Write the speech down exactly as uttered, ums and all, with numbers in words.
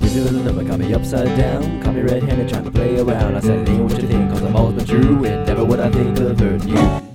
Busy little number got me upside down. Caught me red-handed trying to play around. I said it ain't what you think, cause I've always been true, and never would I think of hurting you.